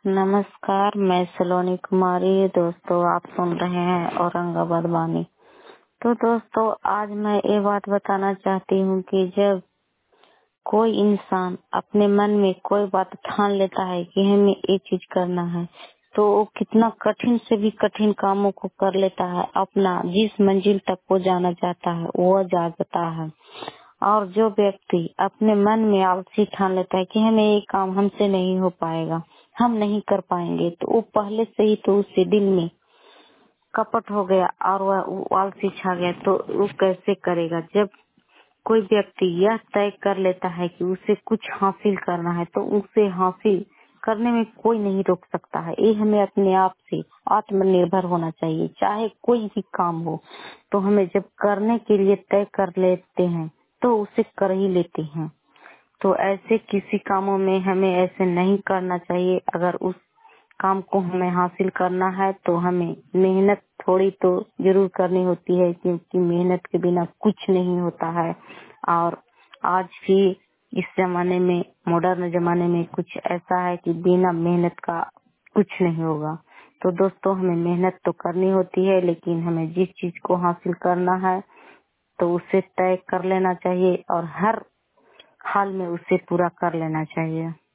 नमस्कार, मैं सलोनी कुमारी। दोस्तों, आप सुन रहे हैं औरंगाबाद वाणी। तो दोस्तों, आज मैं ये बात बताना चाहती हूँ कि जब कोई इंसान अपने मन में कोई बात ठान लेता है कि हमें ये चीज करना है, तो वो कितना कठिन से भी कठिन कामों को कर लेता है। अपना जिस मंजिल तक वो जाना चाहता है वो जाता है। और जो व्यक्ति अपने मन में आलसी ठान लेता है कि हमें ये काम हमसे नहीं हो पाएगा, हम नहीं कर पाएंगे, तो वो पहले से ही तो उसके दिल में कपट हो गया और वह आलसी छा गया, तो वो कैसे करेगा। जब कोई व्यक्ति यह तय कर लेता है कि उसे कुछ हासिल करना है, तो उसे हासिल करने में कोई नहीं रोक सकता है। ये हमें अपने आप से आत्मनिर्भर होना चाहिए। चाहे कोई भी काम हो, तो हमें जब करने के लिए तय कर लेते हैं तो उसे कर ही लेते हैं। तो ऐसे किसी कामों में हमें ऐसे नहीं करना चाहिए। अगर उस काम को हमें हासिल करना है तो हमें मेहनत थोड़ी तो जरूर करनी होती है, क्योंकि मेहनत के बिना कुछ नहीं होता है। और आज भी इस जमाने में, मॉडर्न जमाने में कुछ ऐसा है कि बिना मेहनत का कुछ नहीं होगा। तो दोस्तों, हमें मेहनत तो करनी होती है, लेकिन हमें जिस चीज को हासिल करना है तो उसे तय कर लेना चाहिए और हर हाल में उसे पूरा कर लेना चाहिए।